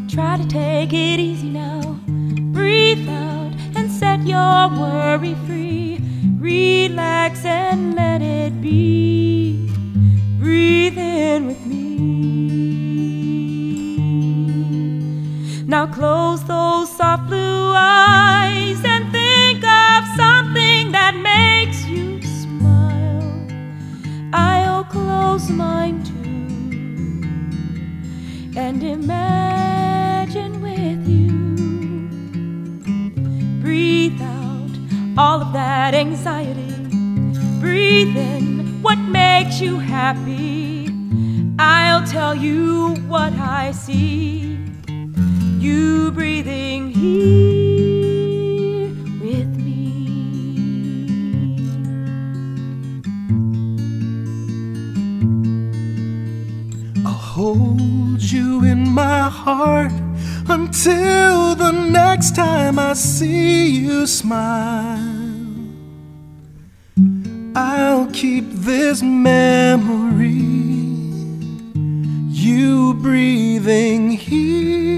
Try to take it easy now. Breathe out and set your worry free. Relax and let it be. Breathe in with me. Now close those soft blue eyes and think of something that makes you smile. I'll close mine too and imagine with you. Breathe out all of that anxiety. Breathe in what makes you happy. I'll tell you what I see. You breathing here with me. I'll hold you in my heart until the next time I see you smile. I'll keep this memory, you breathing here